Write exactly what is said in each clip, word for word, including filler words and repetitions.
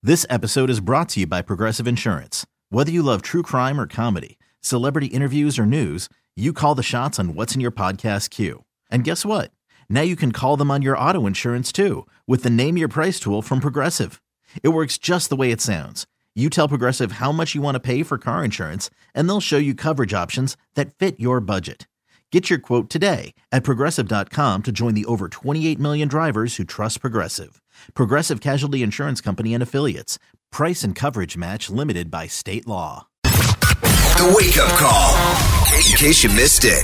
This episode is brought to you by Progressive Insurance. Whether you love true crime or comedy, celebrity interviews or news, you call the shots on what's in your podcast queue. And guess what? Now you can call them on your auto insurance too with the Name Your Price tool from Progressive. It works just the way it sounds. You tell Progressive how much you want to pay for car insurance, and they'll show you coverage options that fit your budget. Get your quote today at Progressive dot com to join the over twenty-eight million drivers who trust Progressive. Progressive Casualty Insurance Company and Affiliates. Price and coverage match limited by state law. The Wake Up Call, in case you missed it.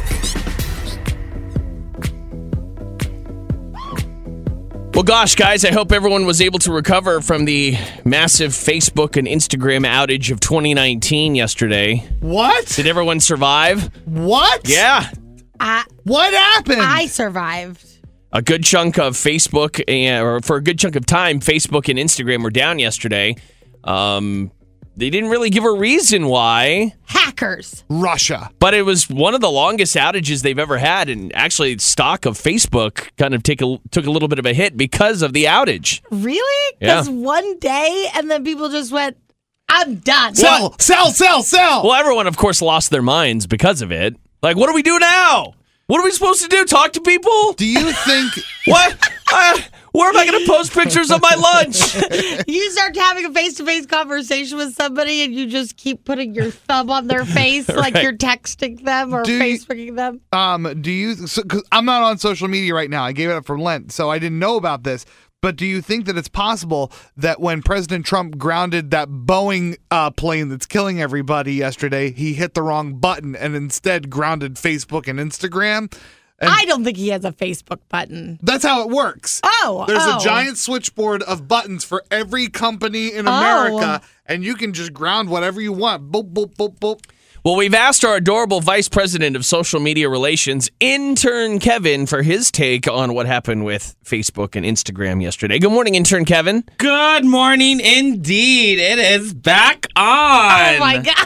Well, gosh, guys, I hope everyone was able to recover from the massive Facebook and Instagram outage of twenty nineteen yesterday. What? Did everyone survive? What? Yeah. I, What happened? I survived. A good chunk of Facebook, and, or for a good chunk of time, Facebook and Instagram were down yesterday. Um, they didn't really give a reason why. Hackers. Russia. But it was one of the longest outages they've ever had, and actually stock of Facebook kind of take a, took a little bit of a hit because of the outage. Really? Yeah. Because one day, and then people just went, I'm done. Sell, sell, sell, sell. Well, everyone, of course, lost their minds because of it. Like, what do we do now? What are we supposed to do? Talk to people? Do you think... What? Uh, where am I going to post pictures of my lunch? You start having a face-to-face conversation with somebody and you just keep putting your thumb on their face like Right. you're texting them or Do you- Facebooking them. Um, do you... So, 'cause I'm not on social media right now. I gave it up for Lent, so I didn't know about this. But do you think that it's possible that when President Trump grounded that Boeing uh, plane that's killing everybody yesterday, he hit the wrong button and instead grounded Facebook and Instagram? And I don't think he has a Facebook button. that's how it works. Oh, There's oh. a giant switchboard of buttons for every company in Oh. America, and you can just ground whatever you want. Boop, boop, boop, boop. Well, we've asked our adorable vice president of social media relations, intern Kevin, for his take on what happened with Facebook and Instagram yesterday. Good morning, intern Kevin. Good morning, indeed. It is back on. Oh, my God.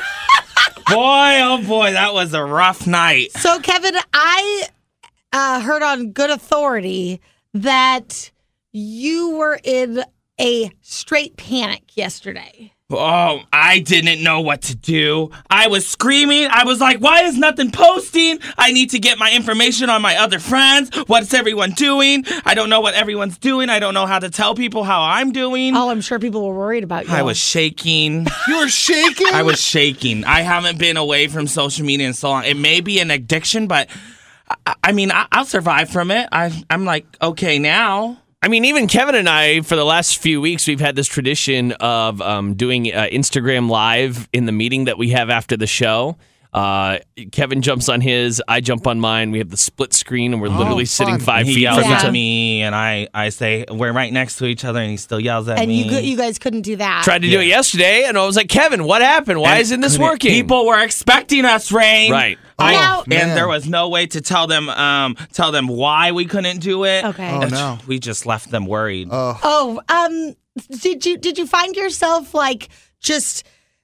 Boy, oh boy, that was a rough night. So, Kevin, I uh, heard on good authority that you were in a straight panic yesterday. Oh, I didn't know what to do. I was screaming. I was like, why is nothing posting? I need to get my information on my other friends. What's everyone doing? I don't know what everyone's doing. I don't know how to tell people how I'm doing. Oh, I'm sure people were worried about you. I was shaking. You were shaking? I was shaking. I haven't been away from social media in so long. It may be an addiction, but I, I mean, I, I'll survive from it. I, I'm like, okay now. I mean, even Kevin and I, for the last few weeks, we've had this tradition of um, doing uh, Instagram Live in the meeting that we have after the show. Uh, Kevin jumps on his, I jump on mine. We have the split screen, and we're literally sitting fun. five He feet yells from Yeah. each at other. me, and I, I say, we're right next to each other, and he still yells at and me. you go- you guys couldn't do that. Tried to do it yesterday, and I was like, Kevin, what happened? Why And isn't this couldn't- working? People were expecting us, Rain. Right. I, Now- and Man. there was no way to tell them um, tell them why we couldn't do it. Okay. Oh, no. We just left them worried. Oh, um, did you did you find yourself like just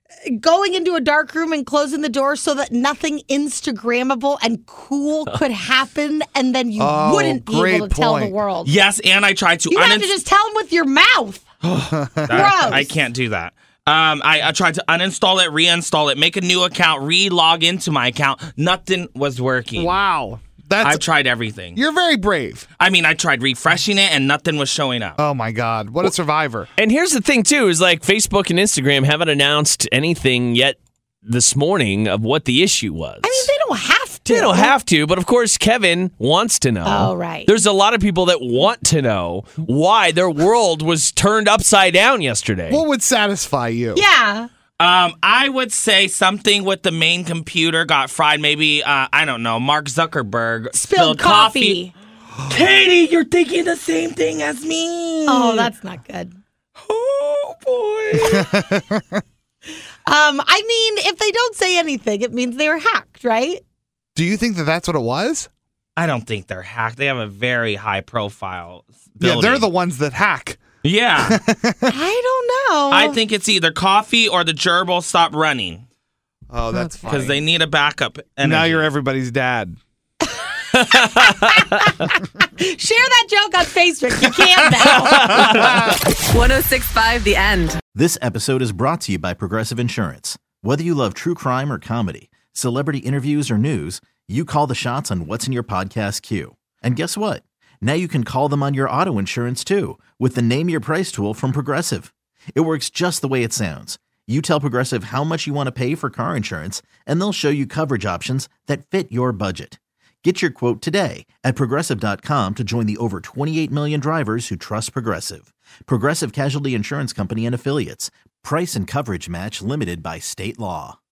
going into a dark room and closing the door so that nothing Instagrammable and cool could happen, and then you Oh, wouldn't be great able to tell the point. world? Yes, and I tried to. You have uninst- to just tell them with your mouth. That- Gross. I can't do that. Um, I, I tried to uninstall it, reinstall it, make a new account, re-log into my account. Nothing was working. Wow. That's... I've tried everything. You're very brave. I mean, I tried refreshing it, and nothing was showing up. Oh, my God. What a survivor. And here's the thing, too, is like Facebook and Instagram haven't announced anything yet this morning of what the issue was. I mean, they don't have to. They don't have to, but of course, Kevin wants to know. Oh, right. There's a lot of people that want to know why their world was turned upside down yesterday. What would satisfy you? Yeah. Um, I would say something with the main computer got fried. Maybe, uh, I don't know, Mark Zuckerberg Spilled coffee. Katie, you're thinking the same thing as me. Oh, that's not good. Oh, boy. Um, I mean, if they don't say anything, it means they were hacked, right? Do you think that that's what it was? I don't think they're hacked. They have a very high profile Yeah, building. they're the ones that hack. Yeah. I don't know. I think it's either coffee or the gerbil stopped running Oh, that's because funny. they need a backup. Energy. Now you're everybody's dad. Share that joke on Facebook. You can now. one oh six point five The End. This episode is brought to you by Progressive Insurance. Whether you love true crime or comedy, celebrity interviews or news, you call the shots on what's in your podcast queue. And guess what? Now you can call them on your auto insurance too with the Name Your Price tool from Progressive. It works just the way it sounds. You tell Progressive how much you want to pay for car insurance, and they'll show you coverage options that fit your budget. Get your quote today at Progressive dot com to join the over twenty-eight million drivers who trust Progressive. Progressive Casualty Insurance Company and Affiliates. Price and coverage match limited by state law.